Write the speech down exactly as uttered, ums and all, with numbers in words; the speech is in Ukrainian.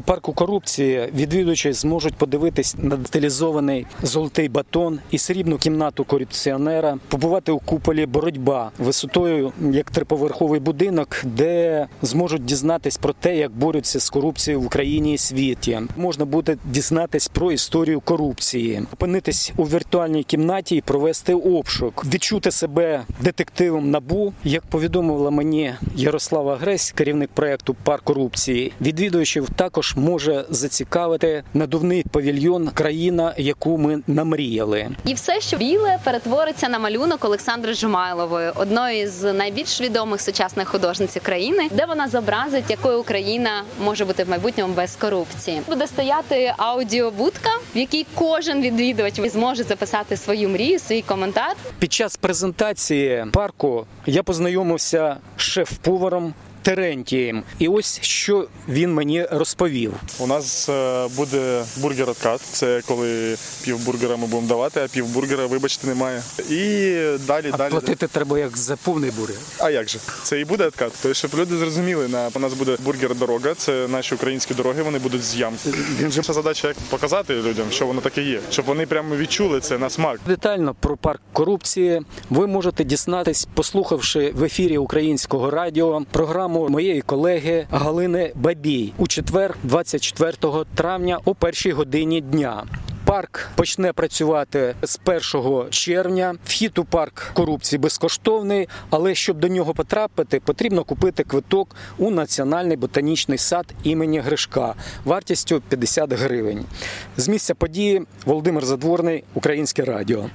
парку корупції відвідувачі зможуть подивитись на деталізований золотий батон і срібну кімнату корупціонера, побувати у куполі «Боротьба» висотою як триповерховий будинок, де зможуть дізнатись про те, як борються з корупцією в Україні і світі. Можна буде дізнатись про історію корупції, опинитись у віртуальній кімнаті і провести обшук, відчути себе детективом НАБУ. Як повідомила мені Ярослава Гресь, керівник проєкту «Парк корупції», відвідувачів також може зацікавити надувний павільйон «Країна, яку ми намріяли». І все, що біле, перетвориться на малюнок Олександри Жумайлової, одної з найбільш відомих сучасних художниць країни, де вона зобразить, якою Україна може бути в майбутньому без корупції. Буде стояти аудіобудка, в якій кожен відвідувач зможе записати свою мрію, свій коментар. Під час презентації парку я познайомився з шеф-поваром Терентієм. І ось що він мені розповів. У нас буде бургер-откат. Це коли пів бургера ми будемо давати, а пів бургера, вибачте, немає. І далі, а далі. платити треба як за повний бургер. А як же? Це і буде откат. Тобто, щоб люди зрозуміли, у нас буде бургер-дорога, це наші українські дороги, вони будуть з ям. Наша задача як показати людям, що воно таке є, щоб вони прямо відчули це на смак. Детально про парк корупції ви можете дізнатись, послухавши в ефірі Українського радіо програму моєї колеги Галини Бабій у четвер, двадцять четвертого травня о першій годині дня. Парк почне працювати з першого червня. Вхід у парк корупції безкоштовний, але щоб до нього потрапити, потрібно купити квиток у Національний ботанічний сад імені Гришка вартістю п'ятдесят гривень. З місця події Володимир Задворний, Українське радіо.